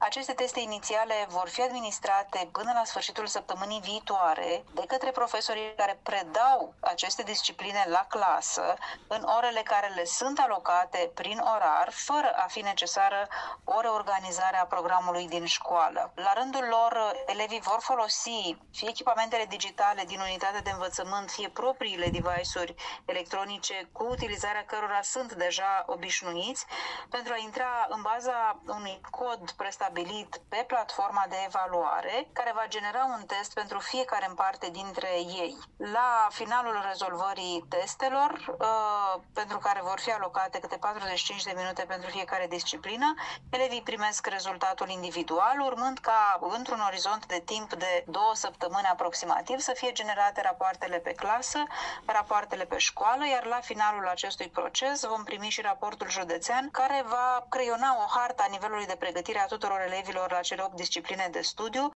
Aceste teste inițiale vor fi administrate până la sfârșitul săptămânii viitoare de către profesorii care predau aceste discipline la clasă în orele care le sunt alocate prin orar, fără a fi necesară o reorganizare a programului din școală. La rândul lor, elevii vor folosi fie echipamentele digitale din unitatea de învățământ, fie propriile device-uri electronice cu utilizarea cărora sunt deja obișnuiți pentru a intra în baza unui cod prestabilit pe platforma de evaluare care va genera un test pentru fiecare în parte dintre ei. La finalul rezolvării testelor, pentru care vor fi alocate câte 45 de minute pentru fiecare disciplină, elevii primesc rezultatul individual, urmând ca într-un orizont de timp de 2 săptămâni aproximativ să fie generate rapoartele pe clasă, rapoartele pe școală, iar la finalul acestui proces vom primi și raportul județean care va creiona o hartă a nivelului de pregătire a tuturor elevilor la cele 8 discipline de studiu,